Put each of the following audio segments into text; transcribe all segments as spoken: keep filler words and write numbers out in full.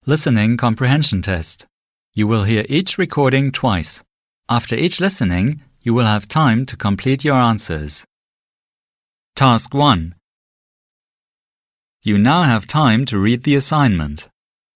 Listening Comprehension Test. You will hear each recording twice. After each listening, you will have time to complete your answers. Task one. You now have time to read the assignment.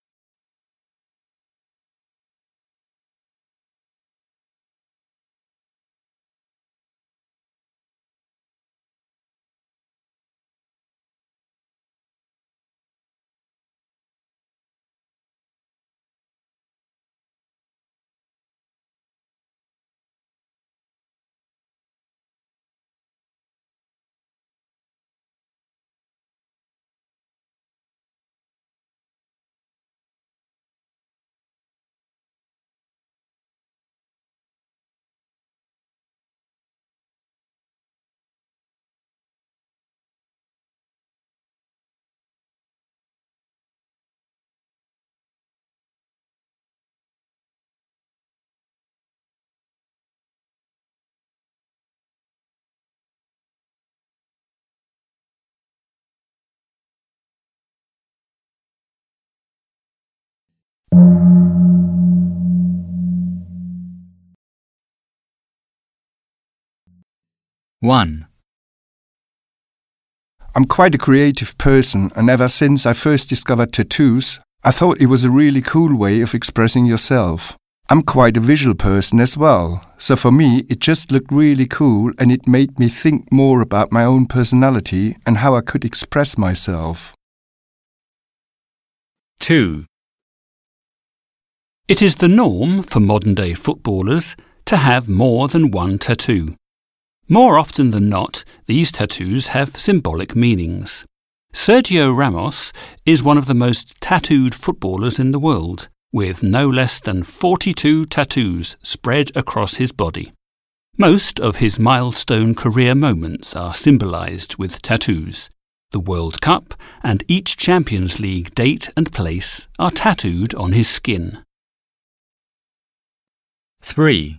one. I'm quite a creative person, and ever since I first discovered tattoos, I thought it was a really cool way of expressing yourself. I'm quite a visual person as well, so for me it just looked really cool and it made me think more about my own personality and how I could express myself. two. It is the norm for modern-day footballers to have more than one tattoo. More often than not, these tattoos have symbolic meanings. Sergio Ramos is one of the most tattooed footballers in the world, with no less than forty-two tattoos spread across his body. Most of his milestone career moments are symbolised with tattoos. The World Cup and each Champions League date and place are tattooed on his skin. three.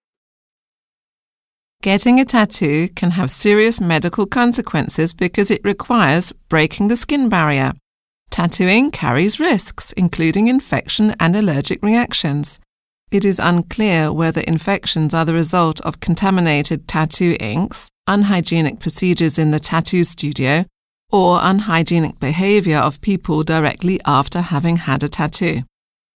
Getting a tattoo can have serious medical consequences because it requires breaking the skin barrier. Tattooing carries risks, including infection and allergic reactions. It is unclear whether infections are the result of contaminated tattoo inks, unhygienic procedures in the tattoo studio, or unhygienic behaviour of people directly after having had a tattoo.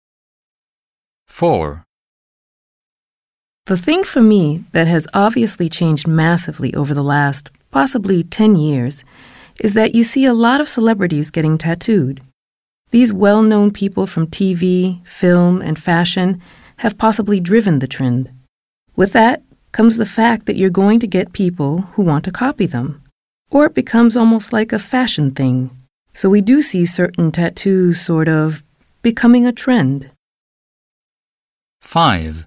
four. The thing for me that has obviously changed massively over the last, possibly ten years, is that you see a lot of celebrities getting tattooed. These well-known people from T V, film, and fashion have possibly driven the trend. With that comes the fact that you're going to get people who want to copy them, or it becomes almost like a fashion thing. So we do see certain tattoos sort of becoming a trend. five.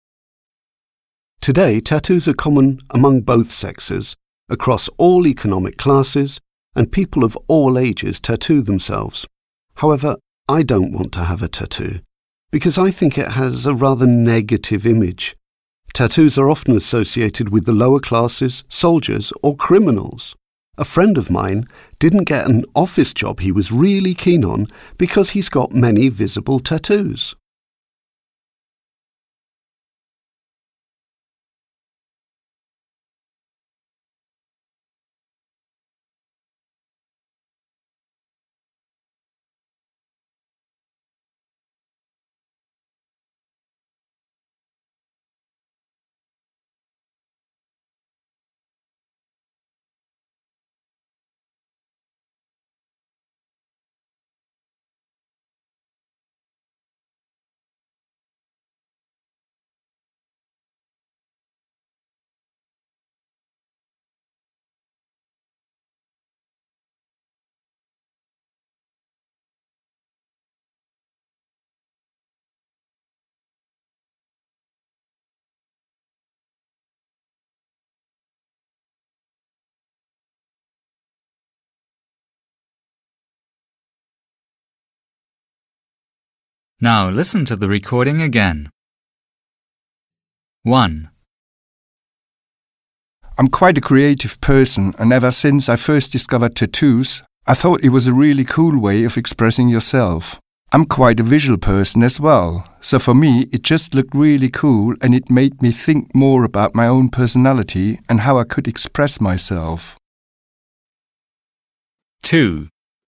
Today, tattoos are common among both sexes, across all economic classes, and people of all ages tattoo themselves. However, I don't want to have a tattoo, because I think it has a rather negative image. Tattoos are often associated with the lower classes, soldiers, or criminals. A friend of mine didn't get an office job he was really keen on because he's got many visible tattoos. Now listen to the recording again. one. I'm quite a creative person, and ever since I first discovered tattoos, I thought it was a really cool way of expressing yourself. I'm quite a visual person as well, so for me it just looked really cool and it made me think more about my own personality and how I could express myself. two.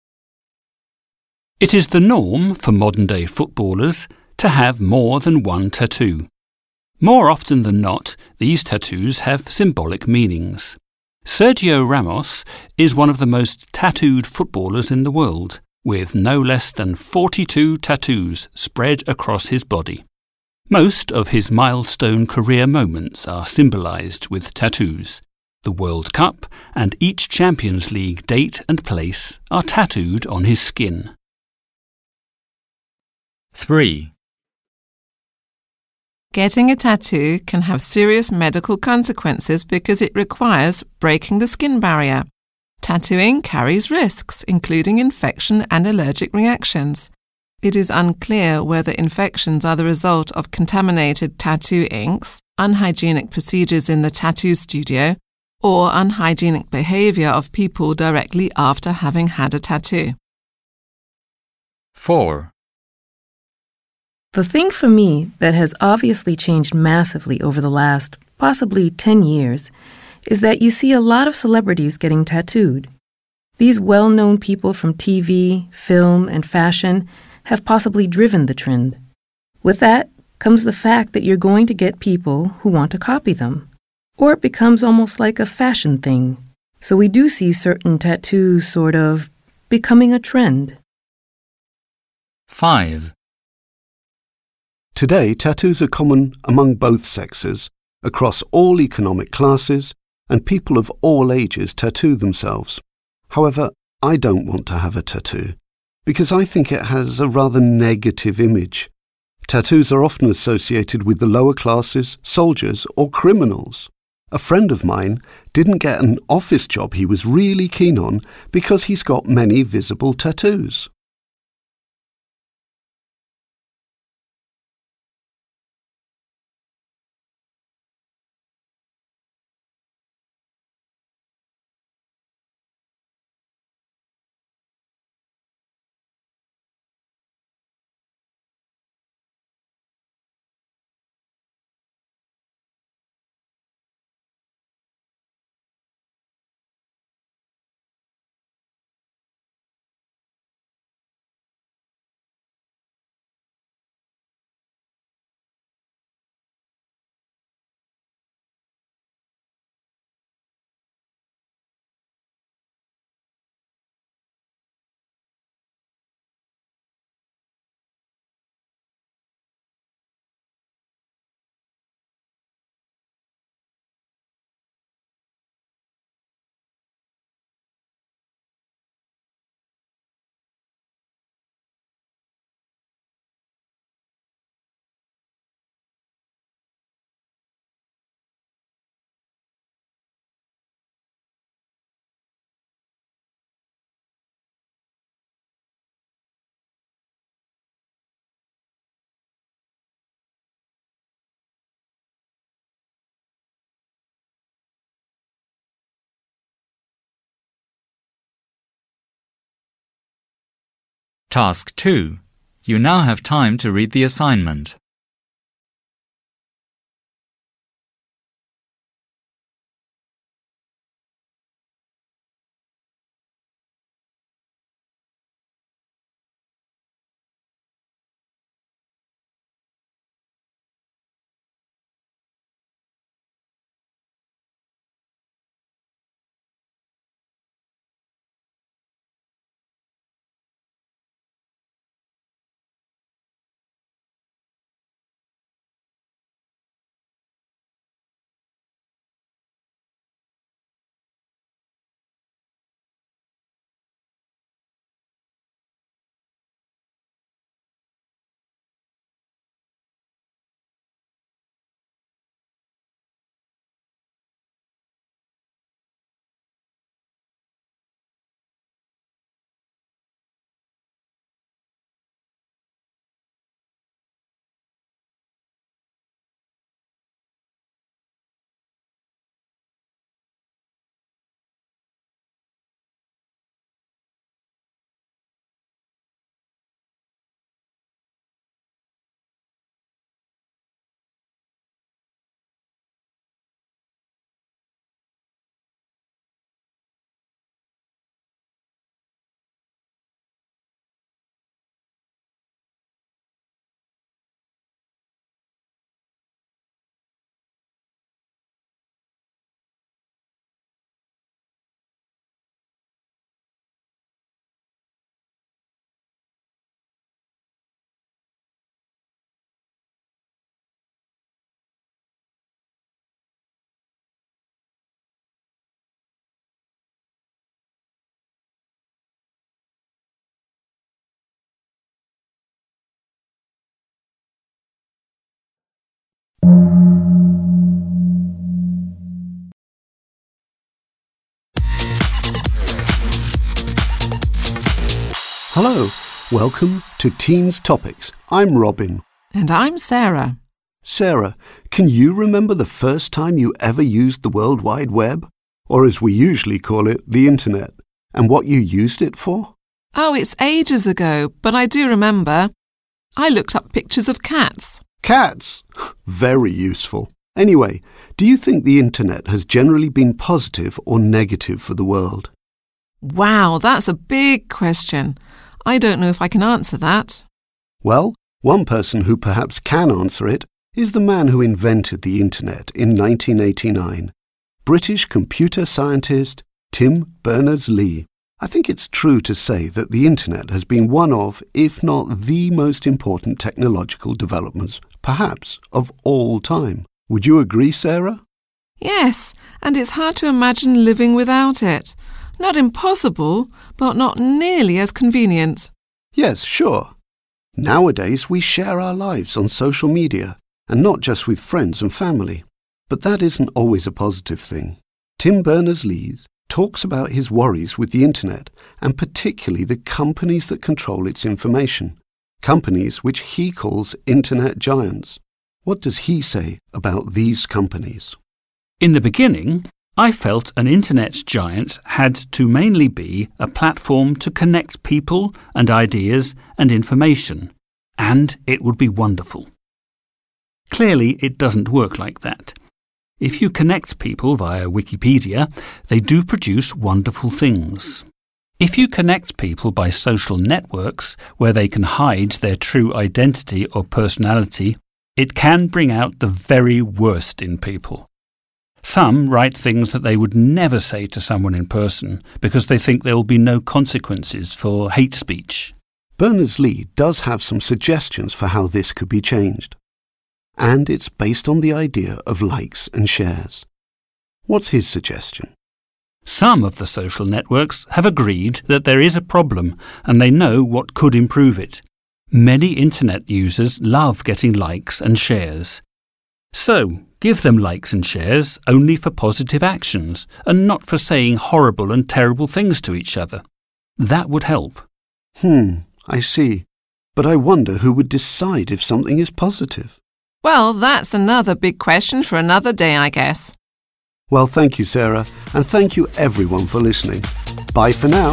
It is the norm for modern-day footballers to have more than one tattoo. More often than not, these tattoos have symbolic meanings. Sergio Ramos is one of the most tattooed footballers in the world, with no less than forty-two tattoos spread across his body. Most of his milestone career moments are symbolised with tattoos. The World Cup and each Champions League date and place are tattooed on his skin. three. Getting a tattoo can have serious medical consequences because it requires breaking the skin barrier. Tattooing carries risks, including infection and allergic reactions. It is unclear whether infections are the result of contaminated tattoo inks, unhygienic procedures in the tattoo studio, or unhygienic behaviour of people directly after having had a tattoo. four. The thing for me that has obviously changed massively over the last, possibly ten years, is that you see a lot of celebrities getting tattooed. These well-known people from T V, film, and fashion have possibly driven the trend. With that comes the fact that you're going to get people who want to copy them, or it becomes almost like a fashion thing. So we do see certain tattoos sort of becoming a trend. five. Today, tattoos are common among both sexes, across all economic classes, and people of all ages tattoo themselves. However, I don't want to have a tattoo, because I think it has a rather negative image. Tattoos are often associated with the lower classes, soldiers, or criminals. A friend of mine didn't get an office job he was really keen on because he's got many visible tattoos. Task two. You now have time to read the assignment. Hello, welcome to Teens Topics. I'm Robin. And I'm Sarah. Sarah, can you remember the first time you ever used the World Wide Web? Or as we usually call it, the Internet, and what you used it for? Oh, it's ages ago, but I do remember. I looked up pictures of cats. Cats? Very useful. Anyway, do you think the Internet has generally been positive or negative for the world? Wow, that's a big question. I don't know if I can answer that. Well, one person who perhaps can answer it is the man who invented the Internet in nineteen eighty-nine, British computer scientist Tim Berners-Lee. I think it's true to say that the Internet has been one of, if not the most important technological developments, perhaps, of all time. Would you agree, Sarah? Yes, and it's hard to imagine living without it. Not impossible, but not nearly as convenient. Yes, sure. Nowadays we share our lives on social media, and not just with friends and family. But that isn't always a positive thing. Tim Berners-Lee talks about his worries with the Internet, and particularly the companies that control its information, companies which he calls Internet giants. What does he say about these companies? In the beginning, I felt an Internet giant had to mainly be a platform to connect people and ideas and information, and it would be wonderful. Clearly, it doesn't work like that. If you connect people via Wikipedia, they do produce wonderful things. If you connect people by social networks where they can hide their true identity or personality, it can bring out the very worst in people. Some write things that they would never say to someone in person because they think there will be no consequences for hate speech. Berners-Lee does have some suggestions for how this could be changed. And it's based on the idea of likes and shares. What's his suggestion? Some of the social networks have agreed that there is a problem and they know what could improve it. Many Internet users love getting likes and shares. So, give them likes and shares only for positive actions and not for saying horrible and terrible things to each other. That would help. Hmm, I see. But I wonder who would decide if something is positive. Well, that's another big question for another day, I guess. Well, thank you, Sarah, and thank you everyone for listening. Bye for now.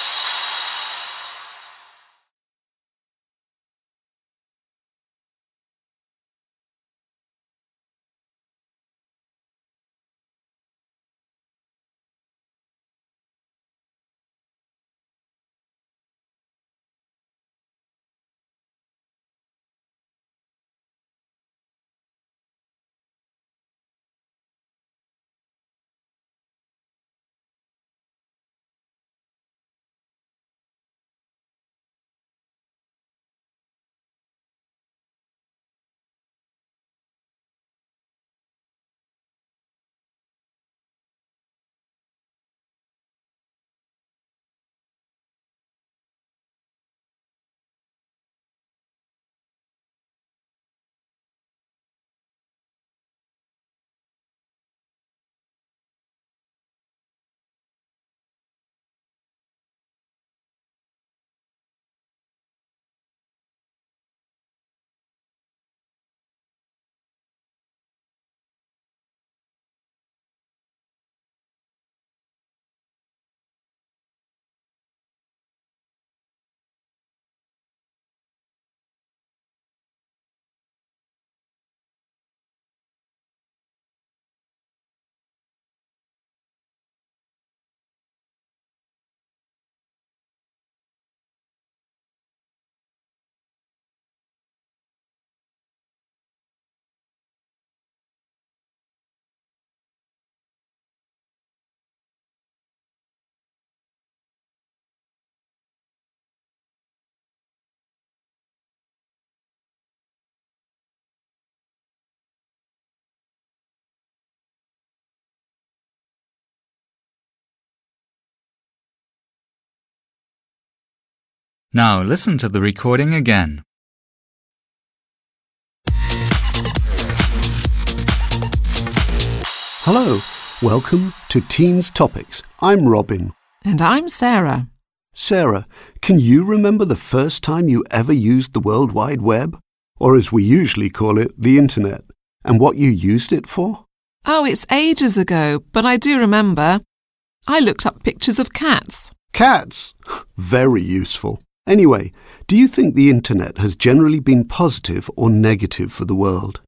Now listen to the recording again. Hello, welcome to Teens Topics. I'm Robin. And I'm Sarah. Sarah, can you remember the first time you ever used the World Wide Web? Or as we usually call it, the Internet, and what you used it for? Oh, it's ages ago, but I do remember. I looked up pictures of cats. Cats? Very useful. Anyway, do you think the Internet has generally been positive or negative for the world?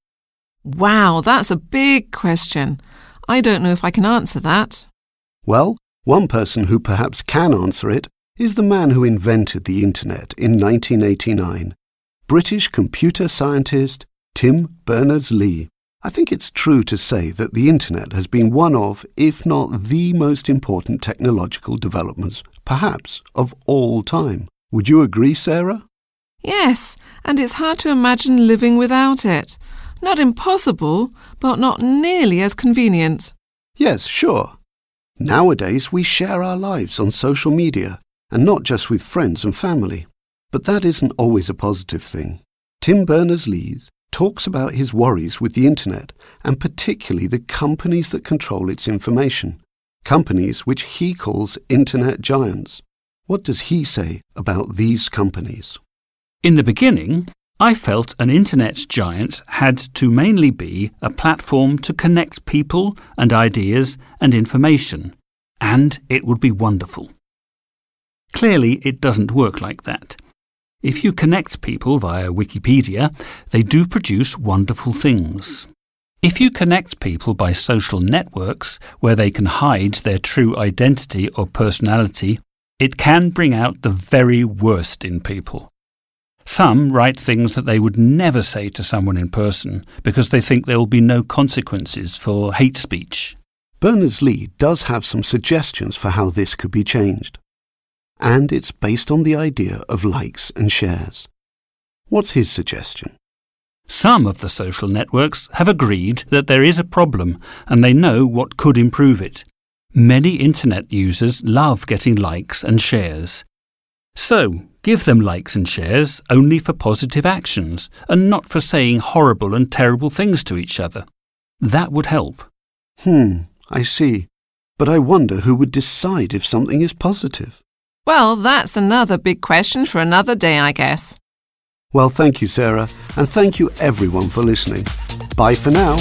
Wow, that's a big question. I don't know if I can answer that. Well, one person who perhaps can answer it is the man who invented the Internet in nineteen eighty-nine, British computer scientist Tim Berners-Lee. I think it's true to say that the Internet has been one of, if not the most important technological developments, perhaps, of all time. Would you agree, Sarah? Yes, and it's hard to imagine living without it. Not impossible, but not nearly as convenient. Yes, sure. Nowadays we share our lives on social media, and not just with friends and family. But that isn't always a positive thing. Tim Berners-Lee talks about his worries with the Internet, and particularly the companies that control its information, companies which he calls Internet giants. What does he say about these companies? In the beginning, I felt an Internet giant had to mainly be a platform to connect people and ideas and information, and it would be wonderful. Clearly, it doesn't work like that. If you connect people via Wikipedia, they do produce wonderful things. If you connect people by social networks where they can hide their true identity or personality, it can bring out the very worst in people. Some write things that they would never say to someone in person because they think there will be no consequences for hate speech. Berners-Lee does have some suggestions for how this could be changed. And it's based on the idea of likes and shares. What's his suggestion? Some of the social networks have agreed that there is a problem and they know what could improve it. Many Internet users love getting likes and shares. So, give them likes and shares only for positive actions and not for saying horrible and terrible things to each other. That would help. Hmm, I see. But I wonder who would decide if something is positive. Well, that's another big question for another day, I guess. Well, thank you, Sarah, and thank you everyone for listening. Bye for now.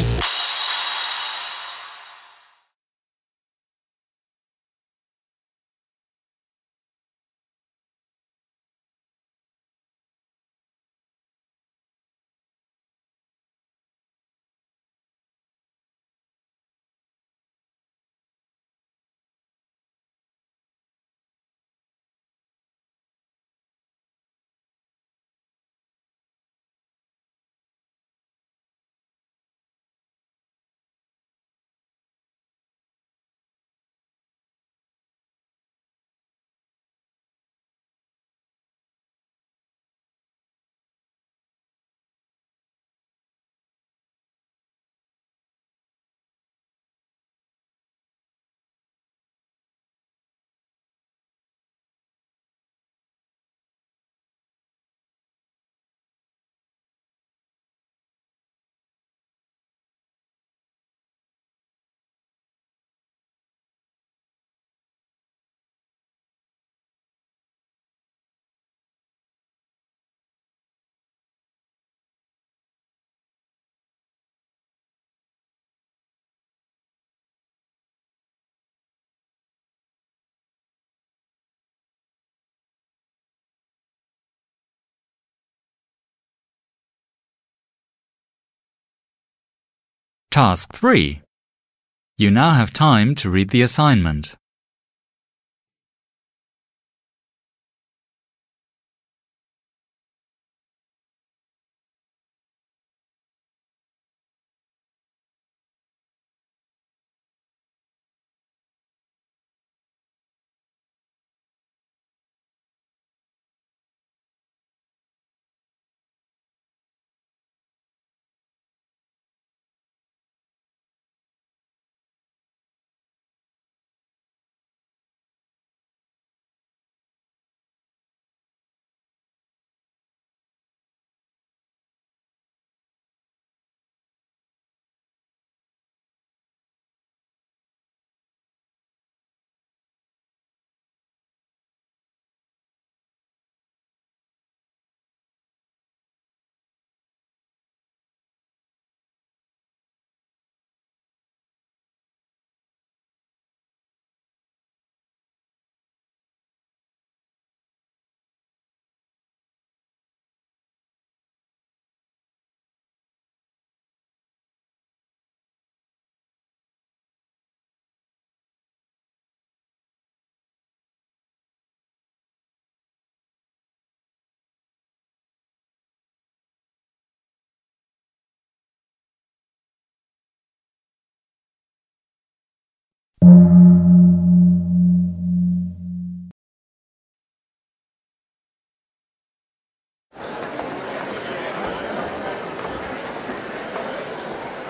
Task three. You now have time to read the assignment.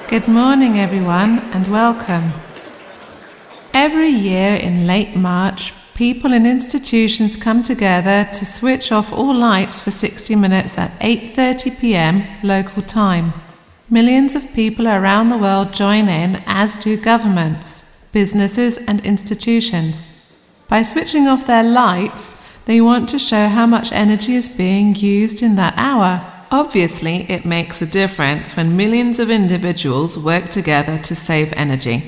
Good morning, everyone, and welcome. Every year in late March, people in institutions come together to switch off all lights for sixty minutes at eight thirty p m local time. Millions of people around the world join in, as do governments, businesses and institutions. By switching off their lights, they want to show how much energy is being used in that hour. Obviously, it makes a difference when millions of individuals work together to save energy.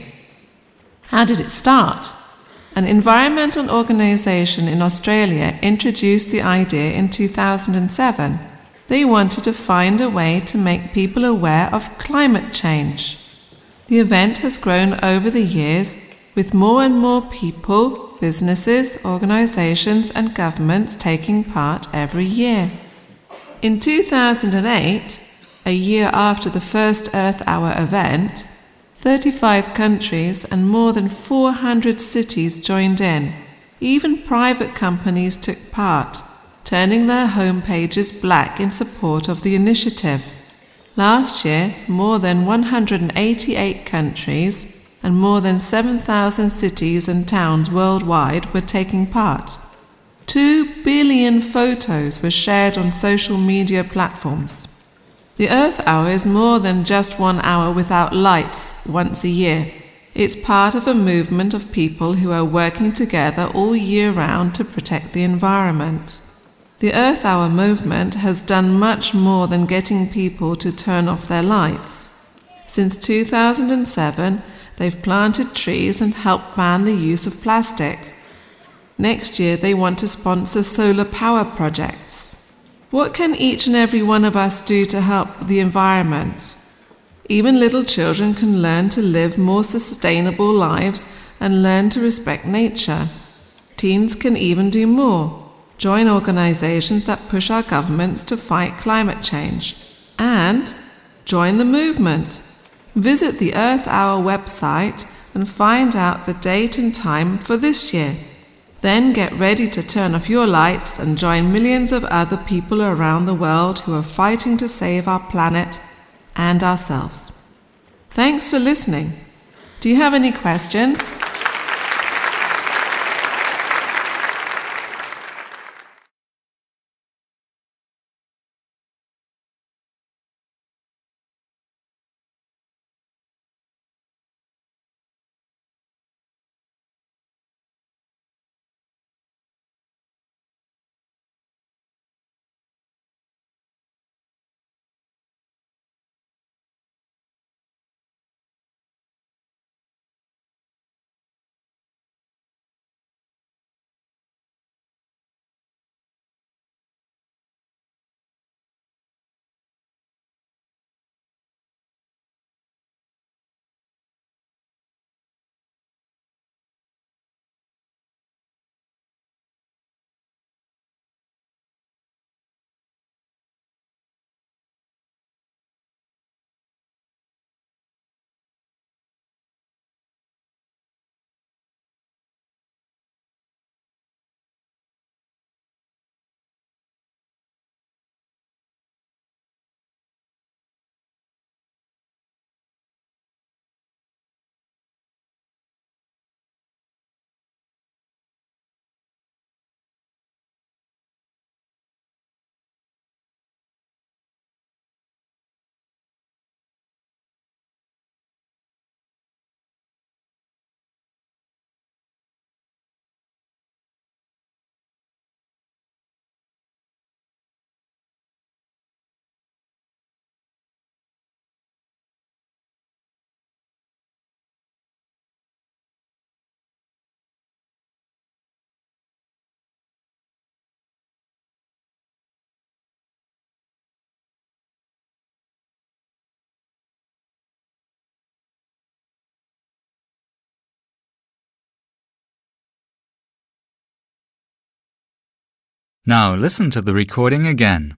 How did it start? An environmental organisation in Australia introduced the idea in two thousand seven. They wanted to find a way to make people aware of climate change. The event has grown over the years, with more and more people, businesses, organisations and governments taking part every year. In two thousand eight, a year after the first Earth Hour event, thirty-five countries and more than four hundred cities joined in. Even private companies took part, turning their home pages black in support of the initiative. Last year, more than one hundred eighty-eight countries and more than seven thousand cities and towns worldwide were taking part. Two billion photos were shared on social media platforms. The Earth Hour is more than just one hour without lights once a year. It's part of a movement of people who are working together all year round to protect the environment. The Earth Hour movement has done much more than getting people to turn off their lights. Since two thousand seven, they've planted trees and helped ban the use of plastic. Next year, they want to sponsor solar power projects. What can each and every one of us do to help the environment? Even little children can learn to live more sustainable lives and learn to respect nature. Teens can even do more. Join organisations that push our governments to fight climate change. And join the movement. Visit the Earth Hour website and find out the date and time for this year. Then get ready to turn off your lights and join millions of other people around the world who are fighting to save our planet and ourselves. Thanks for listening. Do you have any questions? Now listen to the recording again.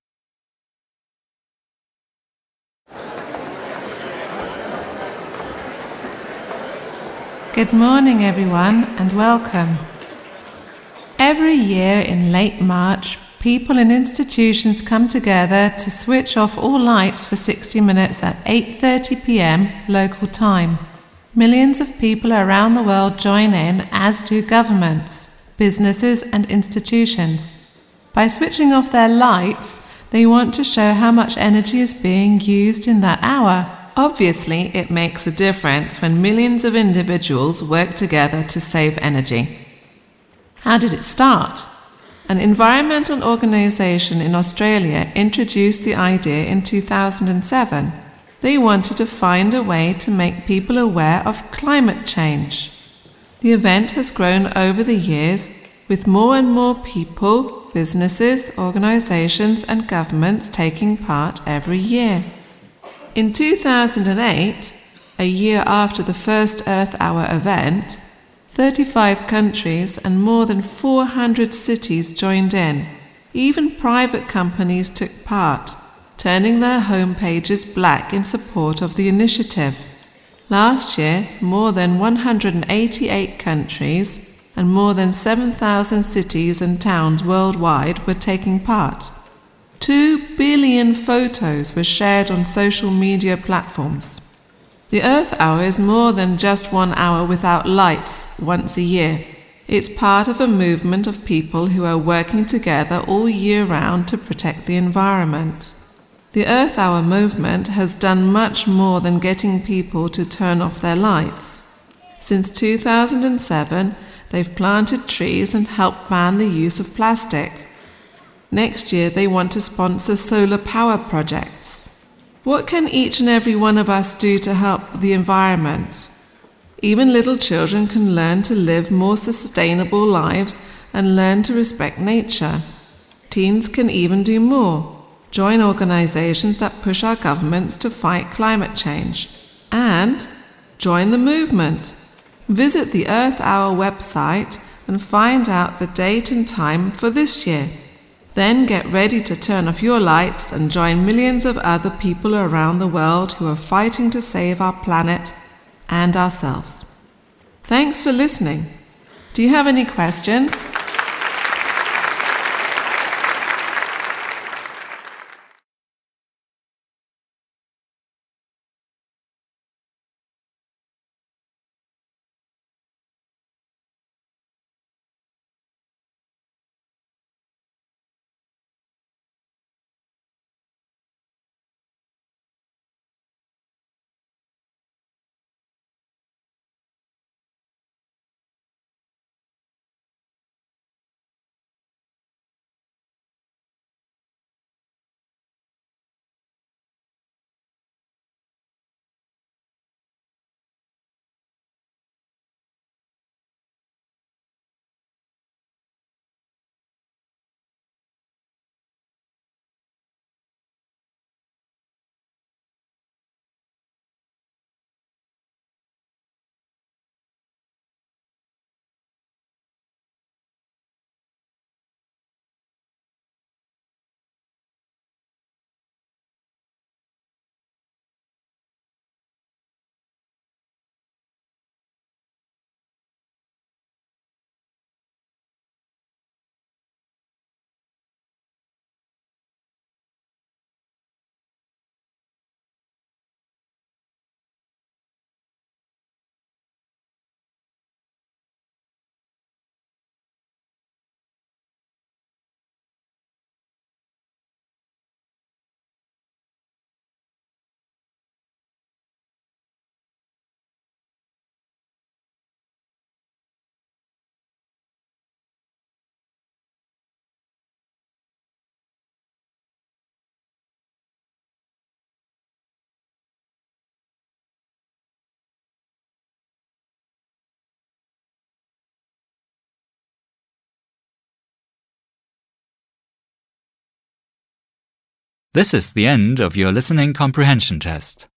Good morning, everyone, and welcome. Every year in late March, people in institutions come together to switch off all lights for sixty minutes at eight thirty p m local time. Millions of people around the world join in, as do governments, businesses and institutions. By switching off their lights, they want to show how much energy is being used in that hour. Obviously, it makes a difference when millions of individuals work together to save energy. How did it start? An environmental organisation in Australia introduced the idea in two thousand seven. They wanted to find a way to make people aware of climate change. The event has grown over the years, with more and more people, businesses, organisations and governments taking part every year. In two thousand eight, a year after the first Earth Hour event, thirty-five countries and more than four hundred cities joined in. Even private companies took part, turning their home pages black in support of the initiative. Last year, more than one hundred eighty-eight countries and more than seven thousand cities and towns worldwide were taking part. Two billion photos were shared on social media platforms. The Earth Hour is more than just one hour without lights once a year. It's part of a movement of people who are working together all year round to protect the environment. The Earth Hour movement has done much more than getting people to turn off their lights. Since two thousand seven, they've planted trees and helped ban the use of plastic. Next year, they want to sponsor solar power projects. What can each and every one of us do to help the environment? Even little children can learn to live more sustainable lives and learn to respect nature. Teens can even do more. Join organizations that push our governments to fight climate change. And join the movement. Visit the Earth Hour website and find out the date and time for this year. Then get ready to turn off your lights and join millions of other people around the world who are fighting to save our planet and ourselves. Thanks for listening. Do you have any questions? This is the end of your listening comprehension test.